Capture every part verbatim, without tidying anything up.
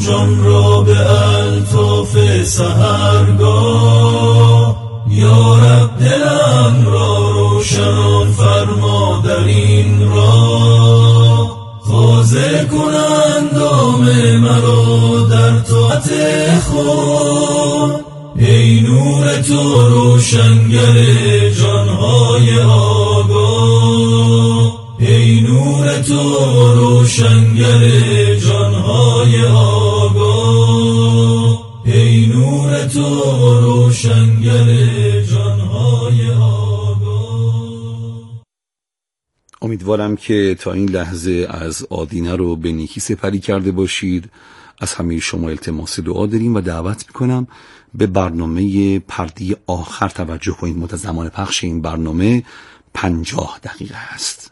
جان را به الطاف سحرگاه. یا رب دلم را روشن فرما در این راه، تازه کن اندام مرا در طاعت خود. ای نور تو روشنگر جانهای آگاه، ای نور تو روشنگر جانهای آگاه، ای نور تو روشنگر جانهای آگاه. امیدوارم که تا این لحظه از آدینه رو به نیکی سپری کرده باشید. از همه شما التماس دعا داریم و دعوت میکنم به برنامه پرده آخر توجه کنید. مدت زمان پخش این برنامه پنجاه دقیقه است.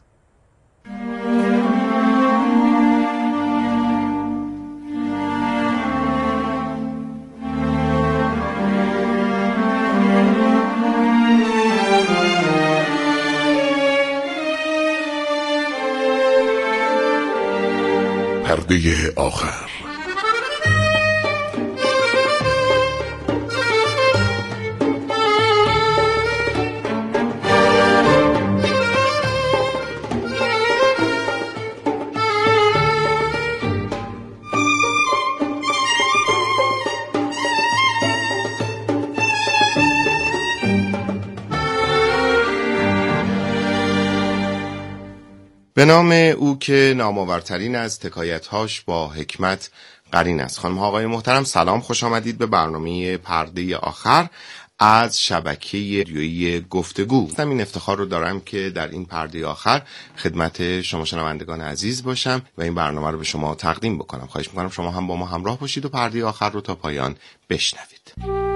پرده آخر. به نام او که نامآورترین از حکایت‌هاش با حکمت قرین است. خانم ها آقای محترم، سلام، خوش آمدید به برنامه پرده آخر از شبکه رادیویی گفتگو. من این افتخار رو دارم که در این پرده آخر خدمت شما شنوندگان عزیز باشم و این برنامه رو به شما تقدیم بکنم. خواهش می‌کنم شما هم با ما همراه باشید و پرده آخر رو تا پایان بشنوید.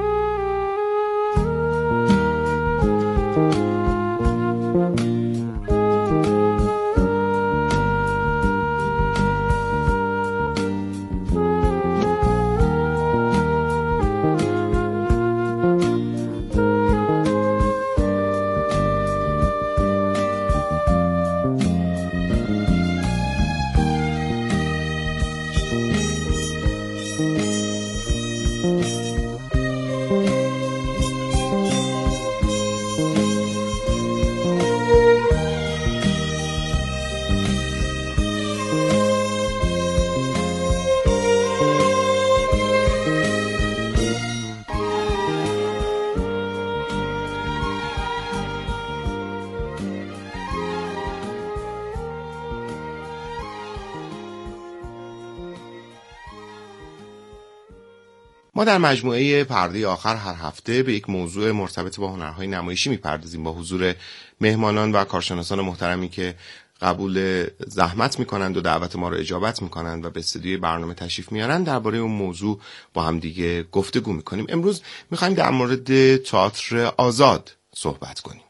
ما در مجموعه پرده آخر هر هفته به یک موضوع مرتبط با هنرهای نمایشی میپردازیم با حضور مهمانان و کارشناسان محترمی که قبول زحمت میکنند و دعوت ما رو اجابت میکنند و به استودیوی برنامه تشریف میارن. درباره اون موضوع با هم دیگه گفتگو میکنیم. امروز میخوایم در مورد تئاتر آزاد صحبت کنیم.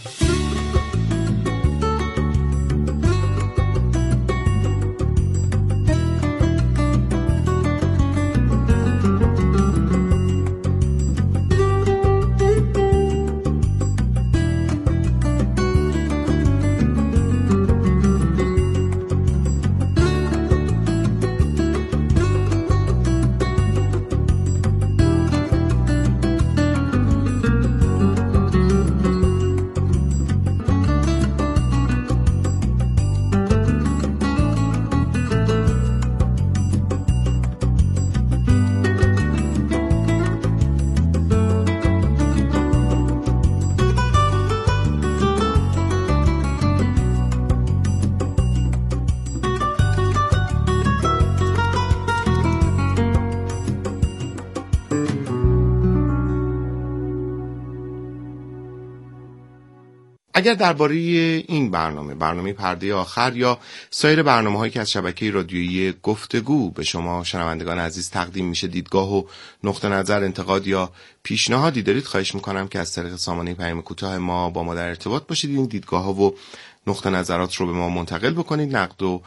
اگر درباره این برنامه، برنامه پرده آخر یا سایر برنامه‌هایی که از شبکه رادیویی گفتگو به شما شنوندگان عزیز تقدیم میشه دیدگاه و نقطه نظر، انتقاد یا پیشنهادی دارید، خواهش میکنم که از طریق سامانه پیام کوتاه ما با ما در ارتباط باشید. این دیدگاه‌ها و نقطه نظرات رو به ما منتقل بکنید، نقد و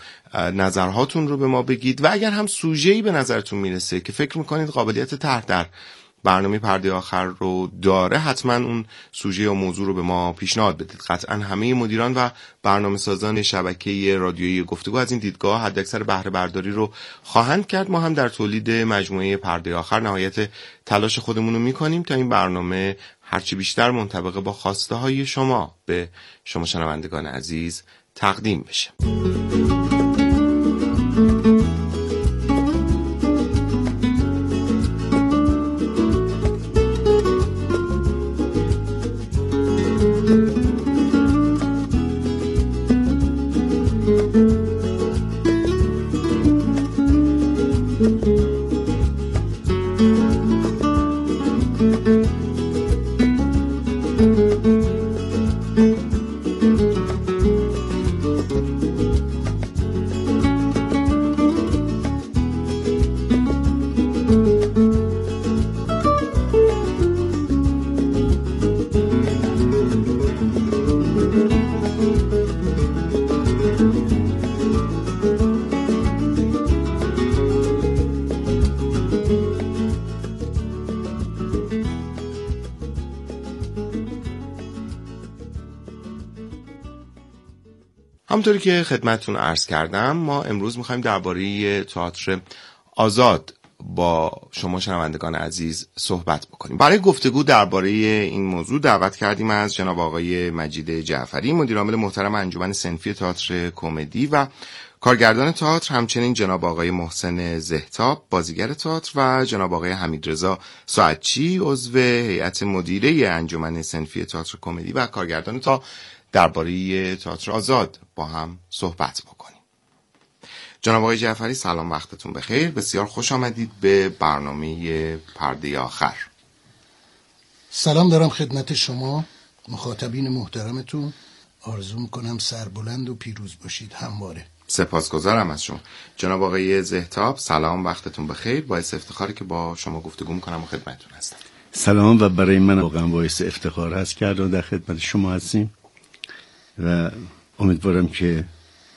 نظرهاتون رو به ما بگید و اگر هم سوژه‌ای به نظرتون میرسه که فکر میکنید قابلیت طرح در برنامه پرده آخر رو داره، حتما اون سوژه یا موضوع رو به ما پیشنهاد بدید. قطعا همه مدیران و برنامه سازان شبکه رادیویی گفتگو از این دیدگاه حداکثر بهره برداری رو خواهند کرد. ما هم در تولید مجموعه پرده آخر نهایت تلاش خودمون رو میکنیم تا این برنامه هرچی بیشتر منطبق با خواسته های شما به شما شنوندگان عزیز تقدیم بشه. همونطوری که خدمتتون عرض کردم، ما امروز میخوایم درباره تئاتر آزاد با شما شنوندگان عزیز صحبت بکنیم. برای گفتگو درباره این موضوع دعوت کردیم از جناب آقای مجید جعفری، مدیر عامل محترم انجمن صنفی تئاتر کمدی و کارگردان تئاتر، همچنین جناب آقای محسن زهتاب بازیگر تئاتر و جناب آقای حمیدرضا ساعدچی عضو هیئت مدیره انجمن صنفی تئاتر کمدی و کارگردان تا درباره تئاتر آزاد با هم صحبت بکنیم. جناب آقای جعفری سلام، وقتتون بخیر. بسیار خوش آمدید به برنامه پرده آخر. سلام دارم خدمت شما مخاطبین محترمتون. آرزو میکنم سربلند و پیروز باشید همواره. سپاسگزارم از شما. جناب آقای زهتاب سلام، وقتتون بخیر. باعث افتخاری که با شما گفتگو میکنم و خدمتتون هستم. سلام و برای من واقعا باعث افتخار هست که در خدمت شما هستیم و امیدوارم که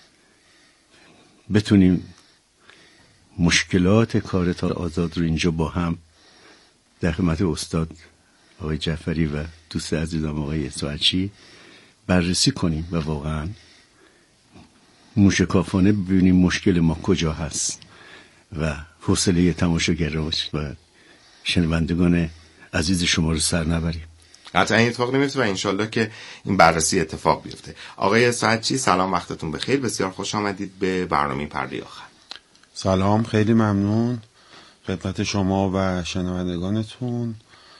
بتونیم مشکلات کار تئاتر آزاد رو اینجا با هم در خدمت استاد آقای جعفری و دوست عزیزم آقای ساعدچی بررسی کنیم و واقعا موشکافانه ببینیم مشکل ما کجا هست و حوصله تماشاگران و شنوندگان عزیز شما رو سر نبریم. قطعا این اتفاق نمیفته و انشالله که این بررسی اتفاق بیفته. آقای ساعدچی سلام، وقتتون بخیر. بسیار خوش آمدید به برنامه پرده آخر. سلام، خیلی ممنون خدمت شما و شنوندگانتون.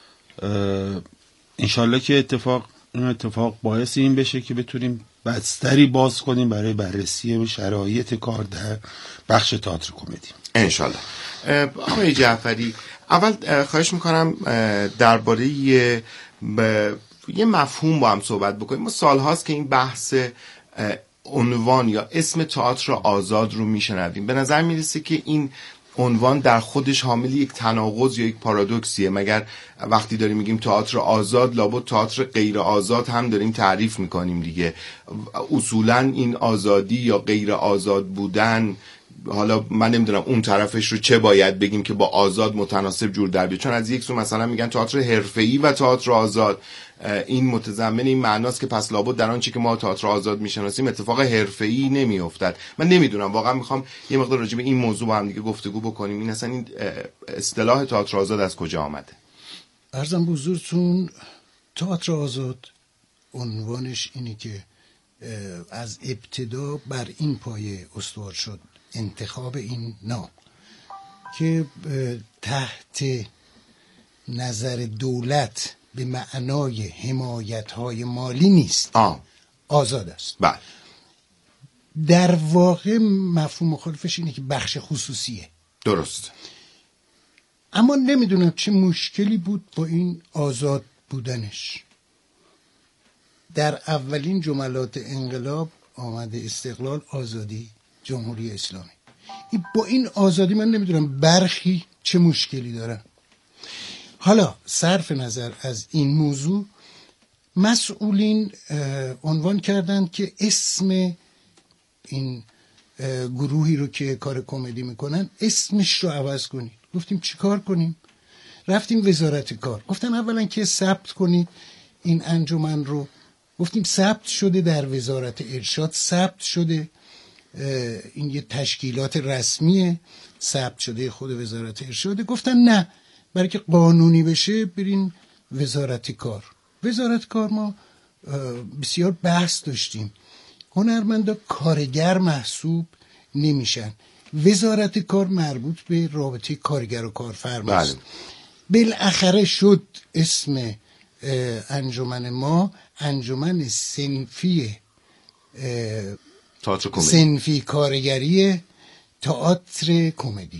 انشالله که اتفاق این اتفاق باعث این بشه که بتونیم بستری باز کنیم برای بررسی شرایط کار در بخش تئاتر کمدی انشالله. آقای جعفری، اول خواهش میکنم درباره یه یه مفهوم با هم صحبت بکنیم. ما سال هاست که این بحث عنوان یا اسم تئاتر آزاد رو میشنویم. به نظر میرسه که این عنوان در خودش حامل یک تناقض یا یک پارادوکسیه. مگر وقتی داریم میگیم تئاتر آزاد، لابد تئاتر غیر آزاد هم داریم تعریف میکنیم دیگه. اصولا این آزادی یا غیر آزاد بودن، حالا من نمیدونم اون طرفش رو چه باید بگیم که با آزاد متناسب جور در بیاد. چون از یک سو مثلا میگن تئاتر حرفه‌ای و تئاتر آزاد، این متضمن این معناست که پس لابد در آنچه که ما تئاتر آزاد میشناسیم اتفاق حرفه‌ای نمیافتد. من نمیدونم، واقعا میخوام یه مقدار راجع به این موضوع با هم دیگه گفتگو بکنیم. این اصلا این اصطلاح تئاتر آزاد از کجا آمده؟ عرضم به حضورتون تئاتر آزاد عنوانش اینه که از ابتدا بر این پایه استوار شد انتخاب این نام که تحت نظر دولت به معنای حمایت‌های مالی نیست. آه. آزاد است. بله. در واقع مفهوم مخالفش اینه که بخش خصوصیه. درست. اما نمیدونم چه مشکلی بود با این آزاد بودنش. در اولین جملات انقلاب آمده استقلال، آزادی، جمهوری اسلامی. با این آزادی من نمیدونم برخی چه مشکلی دارن. حالا صرف نظر از این موضوع، مسئولین عنوان کردند که اسم این گروهی رو که کار کمدی میکنن اسمش رو عوض کنید. گفتیم چی کار کنیم؟ رفتیم وزارت کار، گفتن اولا که ثبت کنید این انجمن رو. گفتیم ثبت شده در وزارت ارشاد، ثبت شده، این یه تشکیلات رسمیه، ثبت شده خود وزارت ارشاد. گفتن نه، برای که قانونی بشه برین وزارت کار. وزارت کار ما بسیار بحث داشتیم، هنرمندا کارگر محسوب نمیشن. وزارت کار مربوط به رابطه کارگر و کارفرماست. بالاخره شد اسم انجمن ما انجمن صنفی صنفی کارگری تئاتر کمدی.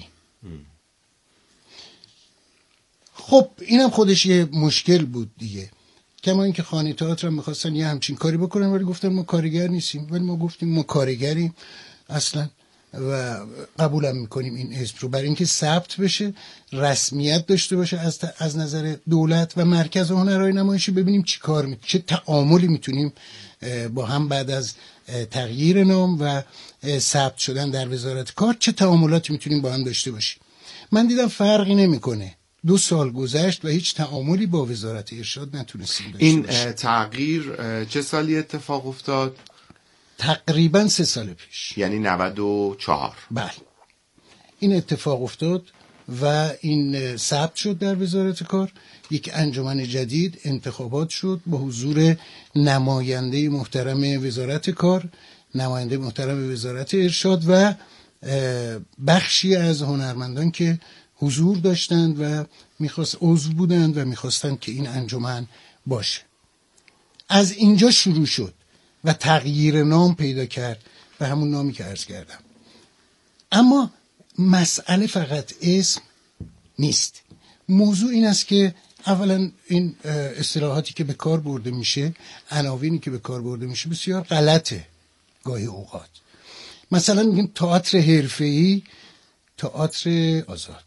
خب اینم خودش یه مشکل بود دیگه، کما اینکه خانه تئاتر هم می‌خواستن یه همچین کاری بکنن ولی گفتن ما کارگر نیستیم. ولی ما گفتیم ما کارگریم اصلا و قبولم میکنیم این اسم رو، برای اینکه ثبت بشه، رسمیت داشته باشه از از نظر دولت و مرکز هنرهای نمایشی، ببینیم چی کار می... چه تعاملی میتونیم با هم بعد از تغییر نام و ثبت شدن در وزارت کار چه تعاملاتی میتونیم با هم داشته باشیم. من دیدم فرقی نمیکنه، دو سال گذشت و هیچ تعاملی با وزارت ارشاد نتونستیم داشته این باشیم. تغییر چه سالی اتفاق افتاد؟ تقریبا سه سال پیش، یعنی نود و چهار. بله این اتفاق افتاد و این ثبت شد در وزارت کار. یک انجمن جدید انتخابات شد با حضور نماینده محترم وزارت کار، نماینده محترم وزارت ارشاد و بخشی از هنرمندان که حضور داشتند و میخواست عضو بودند و میخواستند که این انجمن باشه. از اینجا شروع شد و تغییر نام پیدا کرد و همون نامی که عرض کردم. اما مسئله فقط اسم نیست. موضوع این است که اولا این اصطلاحاتی که به کار برده میشه، عناوینی که به کار برده میشه بسیار غلطه گاهی اوقات. مثلا میگیم تئاتر حرفه‌ای، تئاتر آزاد.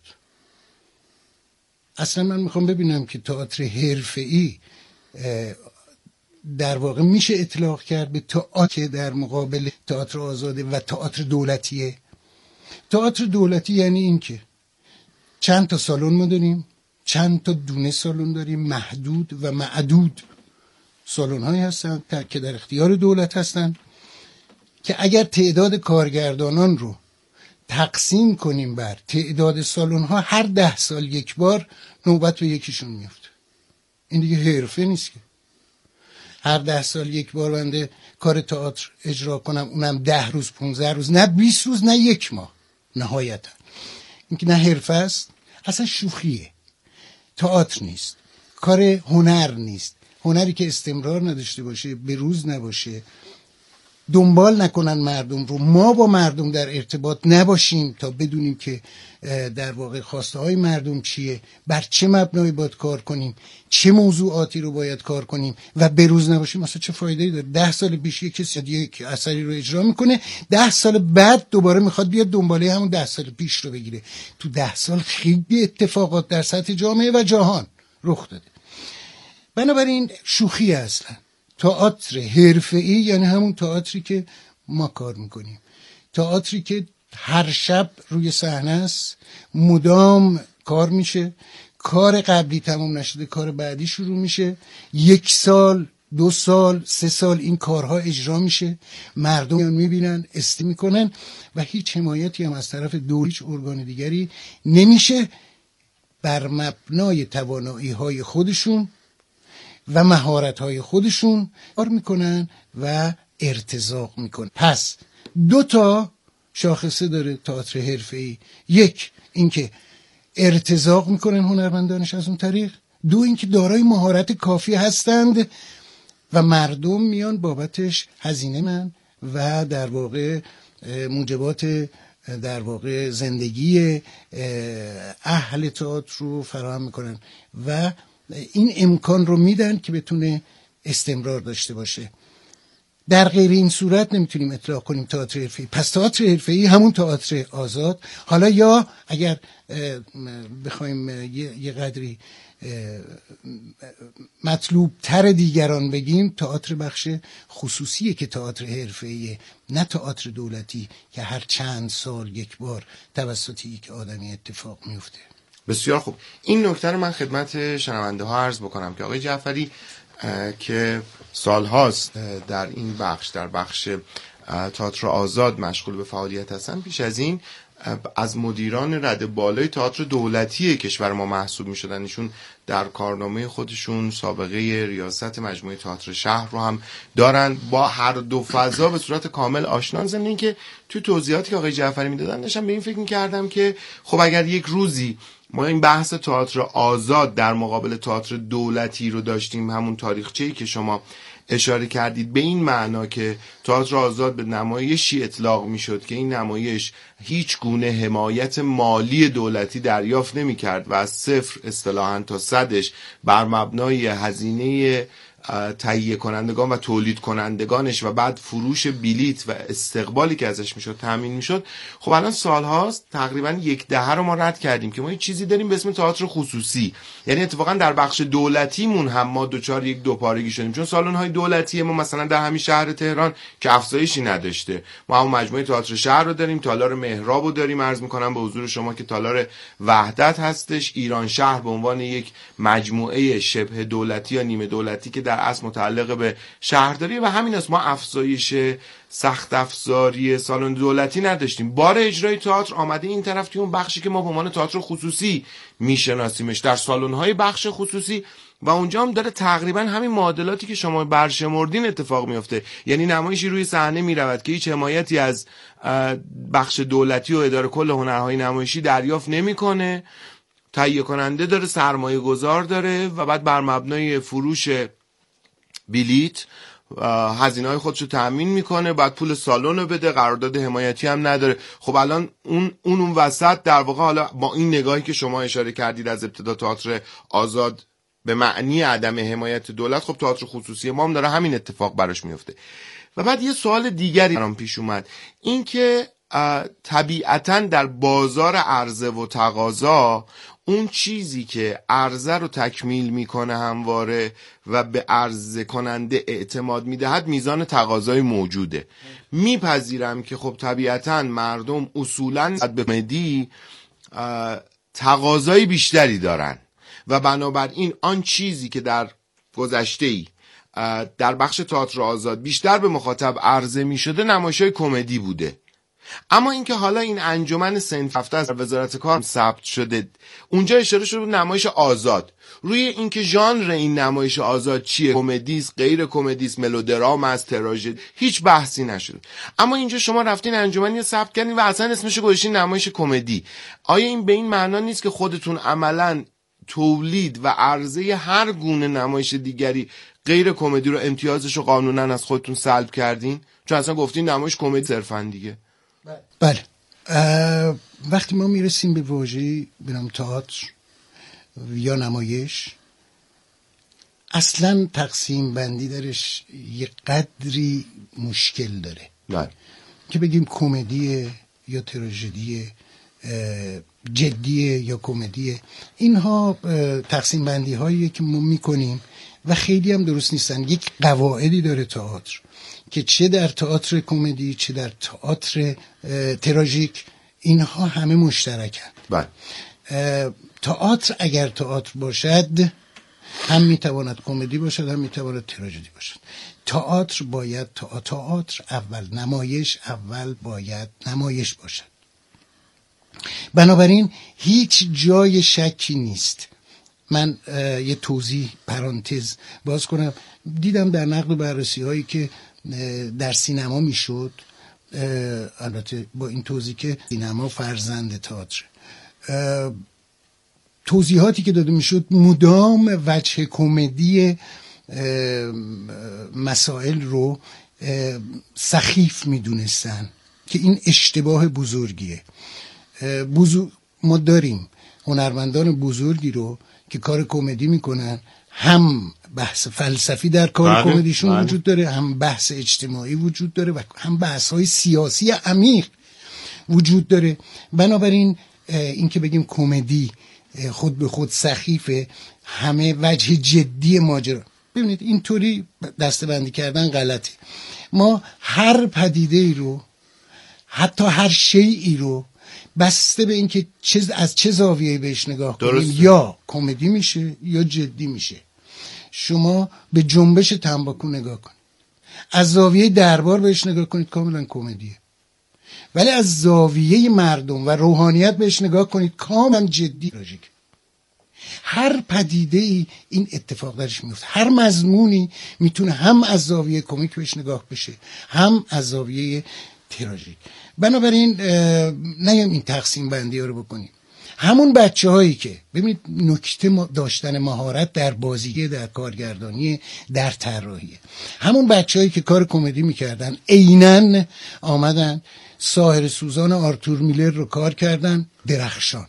اصلا من میخوام ببینم که تئاتر حرفه‌ای در واقع میشه اطلاق کرد به تئاتر که در مقابل تئاتر آزاده و تئاتر دولتیه. تئاتر دولتی یعنی این که چند تا سالن ما داریم، چند تا دونه سالن داریم، محدود و معدود سالن هایی هستن که در اختیار دولت هستن که اگر تعداد کارگردانان رو تقسیم کنیم بر تعداد سالن ها، هر ده سال یک بار نوبت به یکیشون میفته. این دیگه حرفه نیست که هر ده سال یک بار بنده کار تئاتر اجرا کنم، اونم ده روز پونزده روز، نه بیست روز، نه یک ماه. نهایتا این که نه حرفه است، اصلا شوخیه. تئاتر نیست، کار هنر نیست. هنری که استمرار نداشته باشه، به روز نباشه، دنبال نکنن مردم رو، ما با مردم در ارتباط نباشیم تا بدونیم که در واقع خواسته های مردم چیه، بر چه مبنایی باید کار کنیم، چه موضوعاتی رو باید کار کنیم و به روز نباشیم، مثلا چه فایده‌ای داره؟ ده سال پیش یک کسی یک اثری رو اجرا میکنه، ده سال بعد دوباره میخواد بیاد دنباله همون ده سال پیش رو بگیره. تو ده سال خیلی اتفاقات در سطح جامعه و جهان رخ داده. بنابراین شوخی اصلا. تئاتر حرفه‌ای یعنی همون تئاتری که ما کار میکنیم، تئاتری که هر شب روی صحنه است، مدام کار میشه، کار قبلی تموم نشده کار بعدی شروع میشه، یک سال دو سال سه سال این کارها اجرا میشه، مردم میبینن، استی میکنن و هیچ حمایتی هم از طرف دولت هیچ ارگان دیگری نمیشه. بر مبنای توانایی های خودشون و مهارت‌های خودشون کار میکنن و ارتزاق میکنن. پس دو تا شاخصه داره تئاتر حرفه‌ای: یک اینکه ارتزاق میکنن هنرمندانش از اون طریق، دو اینکه دارای مهارت کافی هستند و مردم میان بابتش هزینه من و در واقع موجبات در واقع زندگی اهل تئاتر رو فراهم میکنن و این امکان رو میدن که بتونه استمرار داشته باشه. در غیر این صورت نمیتونیم اطلاق کنیم تئاتر حرفه‌ای. پس تئاتر حرفه‌ای همون تئاتر آزاد. حالا یا اگر بخوایم یه قدری مطلوب تر دیگران بگیم، تئاتر بخش خصوصیه که تئاتر حرفه‌ایه، نه تئاتر دولتی که هر چند سال یک بار توسط یک آدمی اتفاق میفته. بسیار خوب. این نکته رو من خدمت شنونده ها عرض بکنم که آقای جعفری که سال هاست در این بخش، در بخش تئاتر آزاد مشغول به فعالیت هستن، پیش از این از مدیران رده بالای تئاتر دولتی کشور ما محسوب می شدن. ایشون در کارنامه خودشون سابقه ریاست مجموعه تئاتر شهر رو هم دارن. با هر دو فضا به صورت کامل آشنان. ضمن این که تو توضیحاتی که آقای جعفری میدادن داشتم به این فکر می‌کردم که خب اگر یک روزی ما این بحث تئاتر آزاد در مقابل تئاتر دولتی رو داشتیم، همون تاریخچه‌ای که شما اشاره کردید، به این معنا که تئاتر آزاد به نمایشی اطلاق میشد که این نمایش هیچ گونه حمایت مالی دولتی دریافت نمی‌کرد و از صفر اصطلاحاً تا صدش بر مبنای هزینه تهیه کنندگان و تولید کنندگانش و بعد فروش بلیت و استقبالی که ازش میشد تامین میشد. خب الان سال هاست، تقریبا یک دهه رو ما رد کردیم که ما یه چیزی داریم به اسم تئاتر خصوصی. یعنی اتفاقا در بخش دولتیمون هم ما دوچار یک دوپارگی شدیم، چون سالن های دولتی ما مثلا در همین شهر تهران که افزایشی نداشته. ما هم مجموعه تئاتر شهر رو داریم، تالار مهراب رو داریم، عرض میکنم به حضور شما که تالار وحدت هستش. ایران شهر به عنوان یک مجموعه شبه دولتی یا نیمه دولتی که در اصل متعلق به شهرداری و همین است، ما افزایش سخت افزاری سالن دولتی نداشتیم. بار اجرای تئاتر آمده این طرف توی اون بخشی که ما به عنوان تئاتر خصوصی میشناسیمش، در سالن‌های بخش خصوصی، و اونجا هم داره تقریبا همین معادلاتی که شما برشمردین اتفاق میفته. یعنی نمایشی روی صحنه میرود که هیچ حمایتی از بخش دولتی و اداره کل هنرهای نمایشی دریافت نمیکنه، تهیه کننده داره، سرمایه گذار داره و بعد بر مبنای فروش بلیت هزینه‌های خودشو تأمین میکنه، بعد پول سالن رو بده، قرارداد حمایتی هم نداره. خب الان اون اون اون وسط در واقع حالا با این نگاهی که شما اشاره کردید از ابتدا، تئاتر آزاد به معنی عدم حمایت دولت، خب تئاتر خصوصی ما هم داره همین اتفاق براش میفته. و بعد یه سوال دیگری برام پیش اومد، این که طبیعتاً در بازار عرضه و تقاضا اون چیزی که عرضه رو تکمیل میکنه همواره و به عرضه کننده اعتماد میدهد میزان تقاضای موجوده. میپذیرم که خب طبیعتاً مردم اصولاً به کمدی تقاضای بیشتری دارن و بنابراین آن چیزی که در گذشته‌ای در بخش تئاتر آزاد بیشتر به مخاطب عرضه میشده نمایش‌های کمدی بوده. اما اینکه حالا این انجمن صنف هفته از وزارت کار ثبت شده، اونجا اشاره شده به نمایش آزاد. روی اینکه ژانر این نمایش آزاد چیه، کمدی است، غیر کمدی است، ملودرام است، تراژدی، هیچ بحثی نشده. اما اینجا شما رفتین انجمنی ثبت کردین و اصلا اسمش رو گذاشتین نمایش کمدی. آیا این به این معنا نیست که خودتون عملاً تولید و عرضه هر گونه نمایش دیگری غیر کمدی رو امتیازش رو قانونا از خودتون سلب کردین؟ چون اصلا گفتین نمایش کمدی صرفاً دیگه. بله. وقتی ما میرسیم به واژه به نام تئاتر یا نمایش، اصلا تقسیم بندی درش یه قدری مشکل داره. بله. که بگیم کمدیه یا تراژدیه، جدیه یا کمدیه، اینها تقسیم بندی هایی که ما میکنیم و خیلی هم درست نیستن. یک قواعدی داره تئاتر که چه در تئاتر کمدی چه در تئاتر تراژیک اینها همه مشترکن. بله. تئاتر اگر تئاتر باشد هم میتواند کمدی باشد هم میتواند تراژدی باشد. تئاتر باید تئاتر اول، نمایش اول باید نمایش باشد. بنابراین هیچ جای شکی نیست. من یه توضیح پرانتز باز کنم. دیدم در نقد و بررسی هایی که در سینما میشد، البته با این توضیح که سینما فرزند تئاتر، توضیحاتی که داده میشد مدام وجه کمدی مسائل رو سخیف میدونستن که این اشتباه بزرگیه. بزرگ ما داریم هنرمندان بزرگی رو که کار کمدی میکنن، هم بحث فلسفی در کار بله، کمدیشون بله. وجود داره، هم بحث اجتماعی وجود داره و هم بحث های سیاسی عمیق وجود داره. بنابراین این که بگیم کمدی خود به خود سخیفه، همه وجه جدی ماجرا. ببینید اینطوری دسته‌بندی کردن غلطه. ما هر پدیده ای رو، حتی هر شیئی رو بسته به اینکه چه از چه زاویه‌ای بهش نگاه کنیم، درسته. یا کمدی میشه یا جدی میشه. شما به جنبش تنباکو نگاه کنید، از زاویه دربار بهش نگاه کنید، کاملا کمدیه. ولی از زاویه مردم و روحانیت بهش نگاه کنید، کاملا جدی تراژیک. هر پدیده ای این اتفاق درش میفته، هر مضمونی میتونه هم از زاویه کمیک بهش نگاه بشه، هم از زاویه تراژیک. بنابراین نیم این تقسیم بندی ها رو بکنیم. همون بچه هایی که ببینید نکته داشتن مهارت در بازی، در کارگردانی، در طراحی، همون بچه هایی که کار کمدی میکردن عیناً آمدن ساحر سوزان آرتور میلر رو کار کردن درخشان.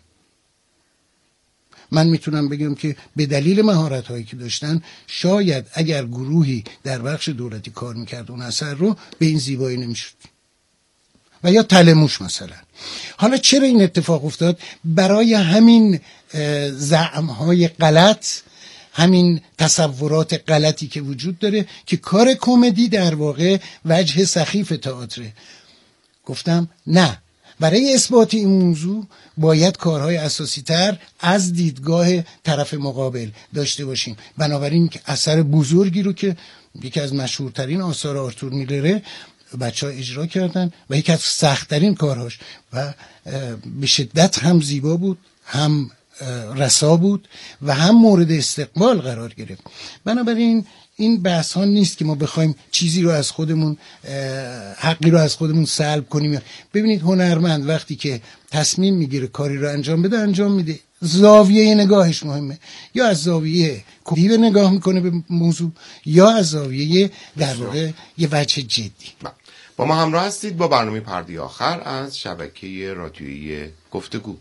من میتونم بگم که به دلیل مهارت هایی که داشتن، شاید اگر گروهی در بخش دولتی کار میکرد اون اثر رو به این زیبایی نمیشد. و یا تلموش مثلا. حالا چرا این اتفاق افتاد؟ برای همین زعم‌های غلط، همین تصورات غلطی که وجود داره که کار کمدی در واقع وجه سخیف تئاتره. گفتم نه، برای اثبات این موضوع باید کارهای اساسی تر از دیدگاه طرف مقابل داشته باشیم. بنابراین که اثر بزرگی رو که یکی از مشهورترین آثار آرتور میلره بچه ها اجرا کردن و یکی از سخت‌ترین کارهاش و به شدت هم زیبا بود، هم رسا بود و هم مورد استقبال قرار گرفت. بنابراین این بحث ها نیست که ما بخوایم چیزی رو از خودمون، حقی رو از خودمون سلب کنیم. ببینید هنرمند وقتی که تصمیم میگیره کاری رو انجام بده انجام میده، زاویه نگاهش مهمه، یا از زاویه کمدی نگاه میکنه به موضوع یا از زاویه در واقع یه وجه جدی. با ما همراه هستید با برنامه پرده آخر از شبکه رادیویی گفتگو.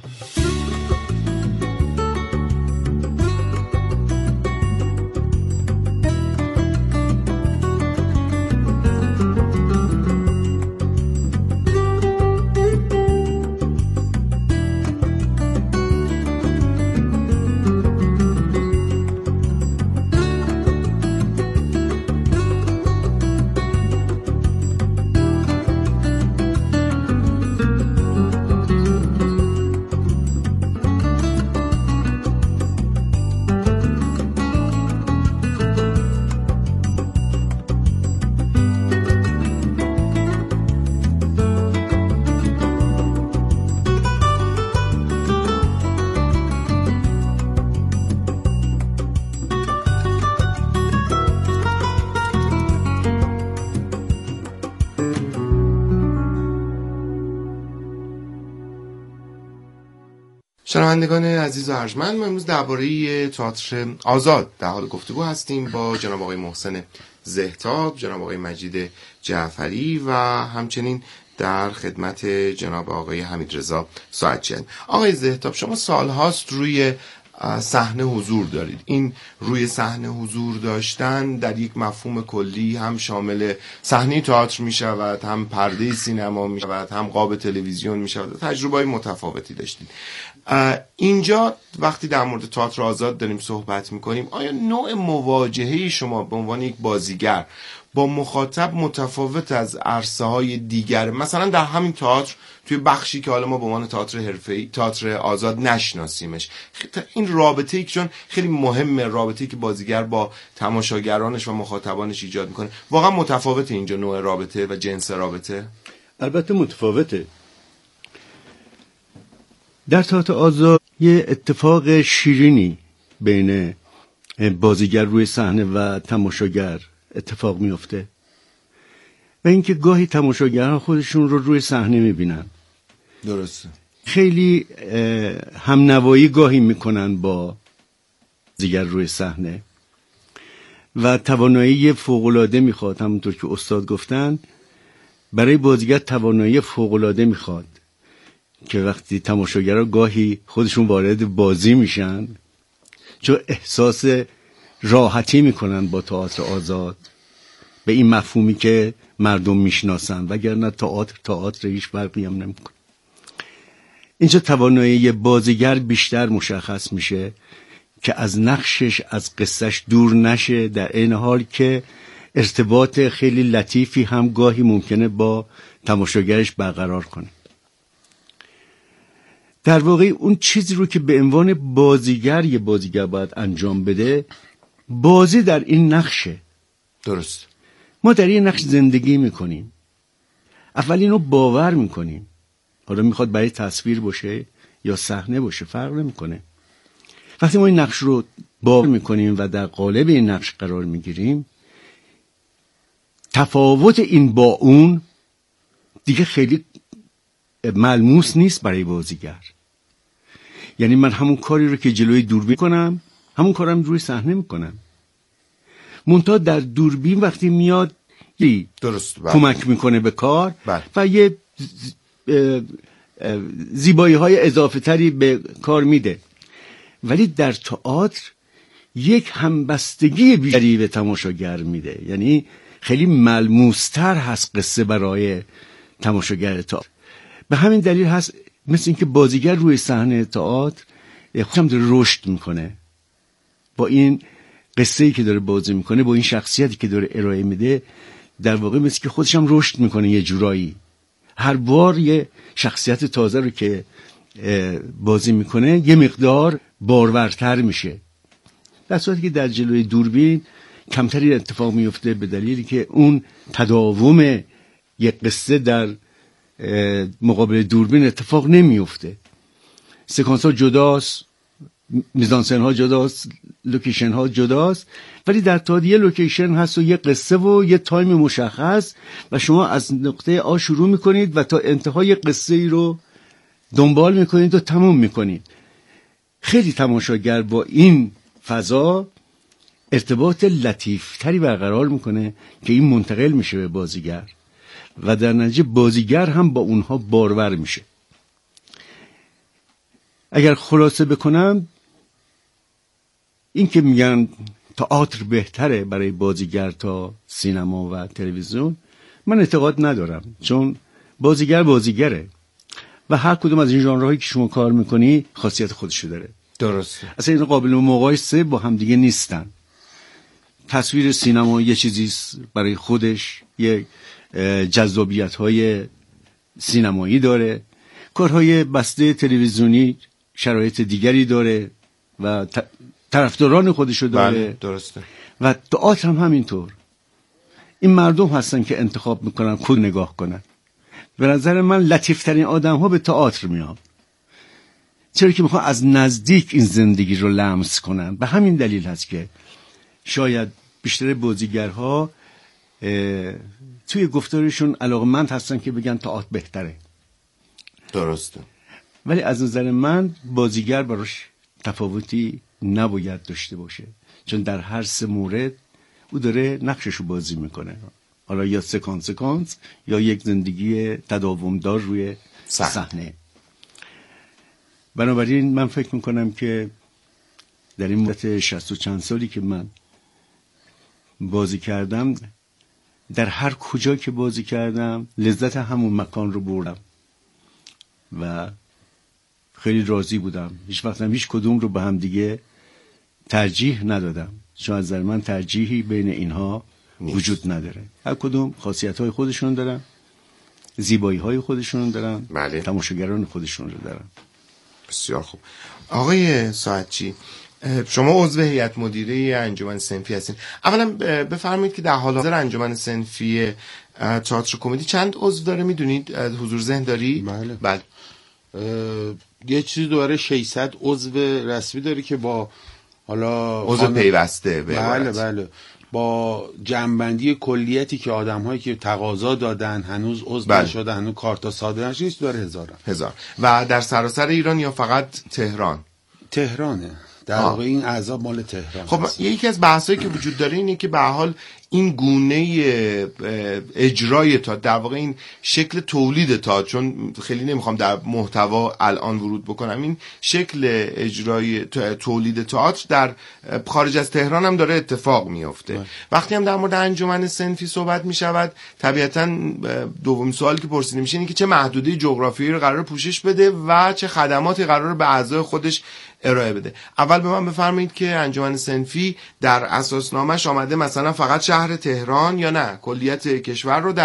شنوندگان عزیز و ارجمند، ما امروز درباره تئاتر آزاد در حال گفتگو هستیم با جناب آقای محسن زهتاب، جناب آقای مجید جعفری و همچنین در خدمت جناب آقای حمیدرضا ساعتچیان. آقای زهتاب، شما سالهاست روی صحنه حضور دارید. این روی صحنه حضور داشتن در یک مفهوم کلی هم شامل صحنه تئاتر می شود، هم پرده سینما می شود، هم قاب تلویزیون می شود. تجربه‌های متفاوتی داشتید. اینجا وقتی در مورد تئاتر آزاد داریم صحبت می کنیم، آیا نوع مواجهه شما به عنوان یک بازیگر با مخاطب متفاوت از عرصه های دیگر؟ مثلا در همین تئاتر توی بخشی که حالا ما به عنوان تئاتر حرفه‌ای، تئاتر آزاد نشناسیمش، این رابطه‌ای که چون خیلی مهمه، رابطه‌ای که بازیگر با تماشاگرانش و مخاطبانش ایجاد میکنه، واقعا متفاوته اینجا نوع رابطه و جنس رابطه؟ البته متفاوته. در تئاتر آزاد یه اتفاق شیرینی بین بازیگر روی صحنه و تماشاگر اتفاق میفته و اینکه گاهی تماشاگران خودشون رو روی صحنه میبینن. درسته. خیلی همنوایی گاهی میکنن با بازیگر روی صحنه و توانایی فوق‌العاده میخواد، همونطور که استاد گفتن، برای بازیگر توانایی فوق‌العاده میخواد که وقتی تماشاگرها گاهی خودشون وارد بازی میشن، چون احساس راحتی میکنن با تئاتر آزاد به این مفهومی که مردم میشناسن، وگرنه تئاتر تئاتر هیچ فرقی هم نمیکنه. اینجا توانایی بازیگر بیشتر مشخص میشه که از نقشش، از قصهش دور نشه، در این حال که ارتباط خیلی لطیفی هم گاهی ممکنه با تماشاگرش برقرار کنه. در واقع اون چیزی رو که به عنوان بازیگر یه بازیگر باید انجام بده، بازی در این نقشه. درست. ما در این نقش زندگی میکنیم، اول اینو باور میکنیم، حالا میخواد برای تصویر باشه یا صحنه باشه فرق نمیکنه. وقتی ما این نقش رو باور میکنیم و در قالب این نقش قرار میگیریم، تفاوت این با اون دیگه خیلی ملموس نیست برای بازیگر. یعنی من همون کاری رو که جلوی دوربین کنم، همون کارم روی صحنه میکنم. منتها در دوربین وقتی میاد درست بله. کمک میکنه به کار بله. و یه زیبایی های اضافه تری به کار میده. ولی در تئاتر یک همبستگی بیشتری به تماشاگر میده، یعنی خیلی ملموستر هست قصه برای تماشاگر تئاتر. به همین دلیل هست مثل اینکه بازیگر روی صحنه تئاتر خودش داره رشد میکنه با این قصه‌ای که داره بازی میکنه، با این شخصیتی که داره ارائه میده. در واقع مثل که خودش هم رشد میکنه یه جورایی، هر بار یه شخصیت تازه رو که بازی میکنه یه مقدار بارورتر میشه، در صورتی که در جلوی دوربین کمتری اتفاق میفته به دلیلی که اون تداوم یک قصه در مقابل دوربین اتفاق نمیفته. سکانس ها جداست، میزانسن ها جداست، لوکیشن ها جداست، ولی در تئاتر یه لوکیشن هست و یه قصه و یه تایم مشخص و شما از نقطه آ شروع میکنید و تا انتهای قصه ای رو دنبال میکنید و تموم میکنید. خیلی تماشاگر با این فضا ارتباط لطیفتری برقرار میکنه که این منتقل میشه به بازیگر و در نتیجه بازیگر هم با اونها بارور میشه. اگر خلاصه بکنم، این که میگن تئاتر بهتره برای بازیگر تا سینما و تلویزیون، من اعتقاد ندارم، چون بازیگر بازیگره و هر کدوم از این ژانرهایی که شما کار میکنی خاصیت خودشو داره. درسته. اصلا این قابل مقایسه با هم دیگه نیستن. تصویر سینما یه چیزیست برای خودش، یه جذابیت‌های سینمایی داره، کارهای بسته تلویزیونی شرایط دیگری داره و طرفداران خودشو داره. بله درسته. و تئاتر هم همینطور. این مردم هستن که انتخاب میکنن خود نگاه کنن. به نظر من لطیفترین آدم ها به تئاتر میان، چرا که میخوان از نزدیک این زندگی رو لمس کنن. به همین دلیل هست که شاید بیشتر بازیگرها توی گفتارشون علاقمند هستن که بگن تئاتر بهتره. درسته. ولی از نظر من بازیگر براش تفاوتی نباید داشته باشه، چون در هر سه مورد او داره نقششو بازی میکنه، حالا یا سکانس سکانس یا یک زندگی تداومدار روی صحنه. بنابراین من فکر میکنم که در این مدت شصت و چند سالی که من بازی کردم، در هر کجا که بازی کردم لذت همون مکان رو بردم و خیلی راضی بودم. هیچ وقت هم هیچ کدوم رو به هم دیگه ترجیح ندادم، چون از نظر من ترجیحی بین اینها نیست. وجود نداره. هر کدوم خاصیت‌های خودشون دارن، زیبایی‌های خودشون دارن، بله. تماشاگران خودشون رو دارن. بسیار خوب. آقای ساعتچی، شما عضو هیئت مدیره انجمن صنفی هستین. اولا بفرمایید که در حال حاضر انجمن صنفی تئاتر کمدی چند عضو داره میدونید؟ حضور ذهن داری؟ بله. بله. یه چیزی دوباره ششصد عضو رسمی داره که با حالا عضو پیوسته به بله بله با جنبندی کلیتی که آدم‌هایی که تقاضا دادن هنوز عضو بله. نشدن، هنوز کارتا صادر نشده، داره هزار هزار. و در سراسر ایران یا فقط تهران؟ تهرانه. در واقع این اعضا مال تهران. خب یکی از بحثایی که وجود داره اینه که به هر حال این گونه اجرای تا در واقع این شکل تولید تا، چون خیلی نمیخوام در محتوا الان ورود بکنم، این شکل اجرای تولید تئاتر در خارج از تهران هم داره اتفاق میفته. باید. وقتی هم در مورد انجمن صنفی صحبت میشود، طبیعتا دومین سوالی که پرسیده میشه اینه که چه محدوده جغرافیایی رو قرار پوشش بده و چه خدماتی قرار به اعضای خودش ارائه بده. اول به من بفرمایید که انجمن صنفی در اساسنامه‌اش آمده مثلا فقط شهر تهران یا نه کلیت کشور رو در